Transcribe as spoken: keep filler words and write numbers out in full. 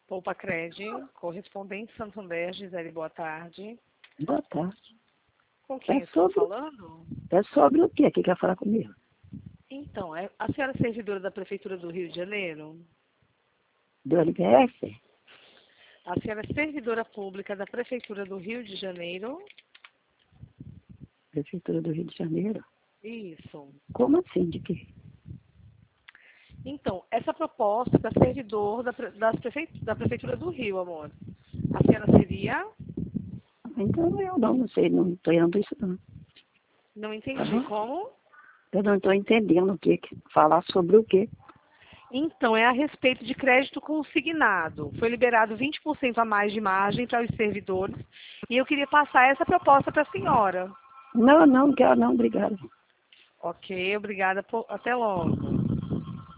Poupa Cred, correspondente Santander, Gisele, boa tarde. Boa tarde. Com quem É estou sobre, falando? é sobre o quê que quer falar comigo? Então, é, a senhora é servidora da Prefeitura do Rio de Janeiro? Do L P S? A senhora é servidora pública da Prefeitura do Rio de Janeiro? Prefeitura do Rio de Janeiro? Isso. Como assim, de quê? Então, essa proposta da servidor da, pre- das prefe- da Prefeitura do Rio, amor. A senhora seria? Então eu não, não sei, não estou entendendo isso não. Não Tá entendi. bom? Como? Eu não estou entendendo o que, que- falar sobre o quê. Então, é a respeito de crédito consignado. Foi liberado vinte por cento a mais de margem para os servidores e eu queria passar essa proposta para a senhora. Não, não, não quero não, obrigado. Ok, obrigada. Por... Até logo.